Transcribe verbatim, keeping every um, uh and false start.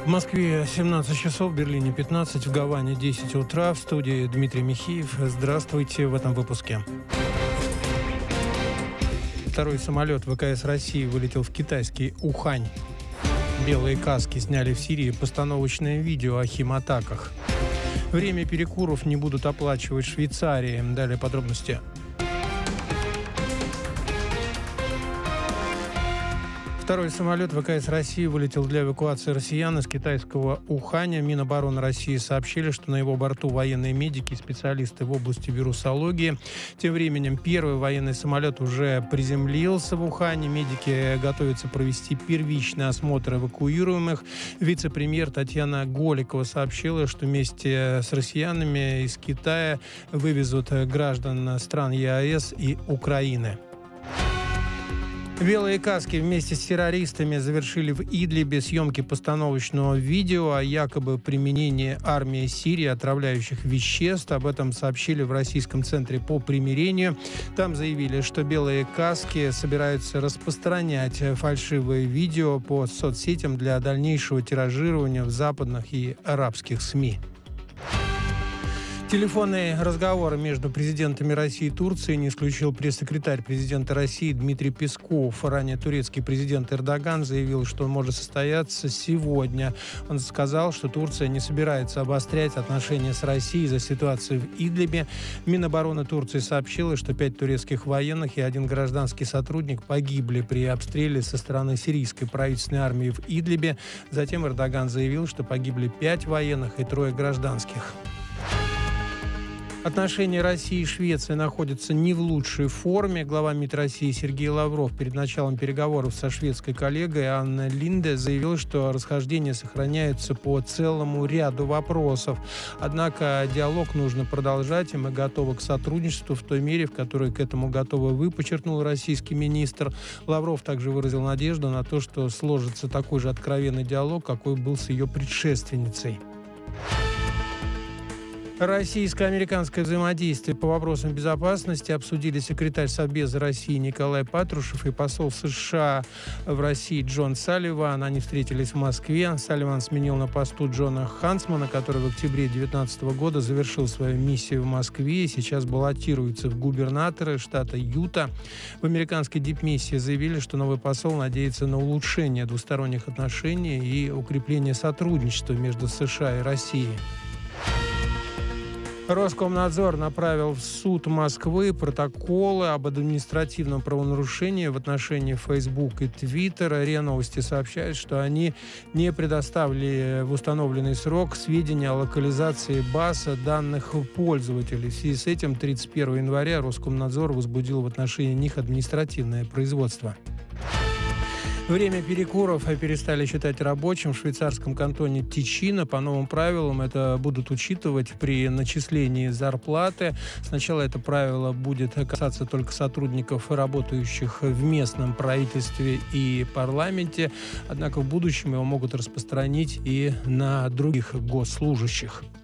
В Москве семнадцать часов, в Берлине пятнадцать, в Гаване десять утра. В студии Дмитрий Михеев. Здравствуйте в этом выпуске. Второй самолет ВКС России вылетел в китайский Ухань. Белые каски сняли в Сирии постановочное видео о химатаках. Время перекуров не будут оплачивать в Швейцарии. Далее подробности. Второй самолет ВКС России вылетел для эвакуации россиян из китайского Уханя. Минобороны России сообщили, что на его борту военные медики и специалисты в области вирусологии. Тем временем первый военный самолет уже приземлился в Ухане. Медики готовятся провести первичный осмотр эвакуируемых. Вице-премьер Татьяна Голикова сообщила, что вместе с россиянами из Китая вывезут граждан стран ЕАЭС и Украины. Белые каски вместе с террористами завершили в Идлибе съемки постановочного видео о якобы применении армией Сирии отравляющих веществ. Об этом сообщили в Российском центре по примирению. Там заявили, что белые каски собираются распространять фальшивые видео по соцсетям для дальнейшего тиражирования в западных и арабских СМИ. Телефонные разговоры между президентами России и Турции не исключил пресс-секретарь президента России Дмитрий Песков. Ранее турецкий президент Эрдоган заявил, что он может состояться сегодня. Он сказал, что Турция не собирается обострять отношения с Россией из-за ситуации в Идлибе. Минобороны Турции сообщила, что пять турецких военных и один гражданский сотрудник погибли при обстреле со стороны сирийской правительственной армии в Идлибе. Затем Эрдоган заявил, что погибли пять военных и трое гражданских. Отношения России и Швеции находятся не в лучшей форме. Глава МИД России Сергей Лавров перед началом переговоров со шведской коллегой Анной Линде заявил, что расхождения сохраняются по целому ряду вопросов. Однако диалог нужно продолжать, и мы готовы к сотрудничеству в той мере, в которой к этому готовы вы, подчеркнул российский министр. Лавров также выразил надежду на то, что сложится такой же откровенный диалог, какой был с ее предшественницей. Российско-американское взаимодействие по вопросам безопасности обсудили секретарь Совбеза России Николай Патрушев и посол США в России Джон Салливан. Они встретились в Москве. Салливан сменил на посту Джона Хансмана, который в октябре две тысячи девятнадцатого года завершил свою миссию в Москве и сейчас баллотируется в губернаторы штата Юта. В американской дипмиссии заявили, что новый посол надеется на улучшение двусторонних отношений и укрепление сотрудничества между США и Россией. Роскомнадзор направил в суд Москвы протоколы об административном правонарушении в отношении Facebook и Twitter. РИА Новости сообщают, что они не предоставили в установленный срок сведения о локализации баз данных пользователей. В связи с этим тридцать первого января Роскомнадзор возбудил в отношении них административное производство. Время перекуров перестали считать рабочим в швейцарском кантоне Тичино. По новым правилам это будут учитывать при начислении зарплаты. Сначала это правило будет касаться только сотрудников, работающих в местном правительстве и парламенте. Однако в будущем его могут распространить и на других госслужащих.